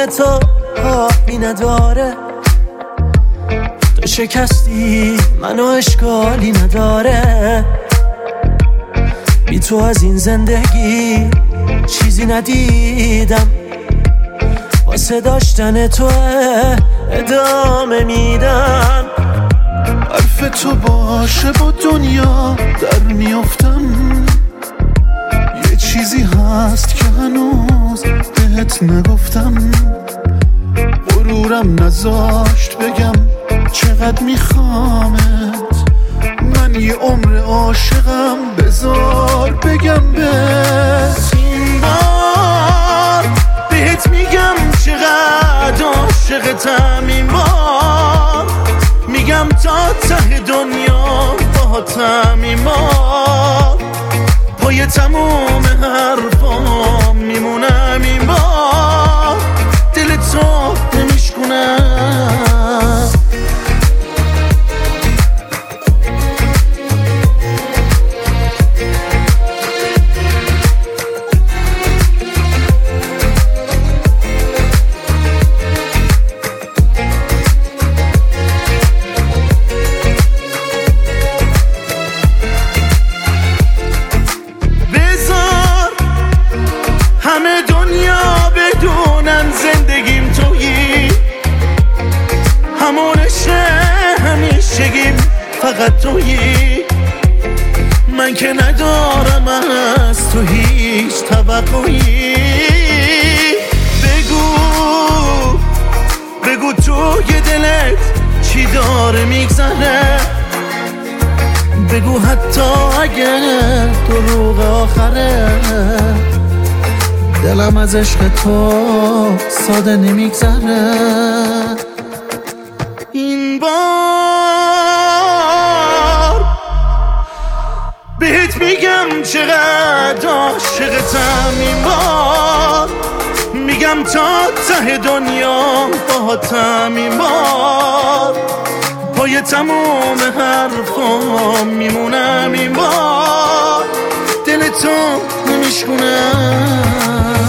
بدون تو حالی نداره، تو شکستی منو اشکالی نداره، بی تو از این زندگی چیزی ندیدم، واسه داشتن تو ادامه میدم. حرف تو باشه با دنیا در میافتم، یه چیزی هست که هنوز بهت نگفتم، غرورم نذاشت بگم چقدر میخوامت، من یه عمر عاشقم، بذار بگم بهت. این بار بهت میگم چقدر عاشقتم، این بار میگم تا ته دنیا باهاتم، این بار پای تموم حرفام میمونم، این بار دل تو نمیشکنم. همه دنیا بدونن زندگیم تویی، همونشه همیشگیم فقط تویی، من که ندارم از تو هیچ توقعی. بگو توی دلت چی داره میگذره، بگو حتی اگه دروغ آخره، دلم از عشق تو ساده نمیگذره. این بار بهت میگم چقدر عاشقتم، این بار میگم تا ته دنیا باهاتم، این بار پای تموم حرفام میمونم، این بار دل تو نمیشکنم.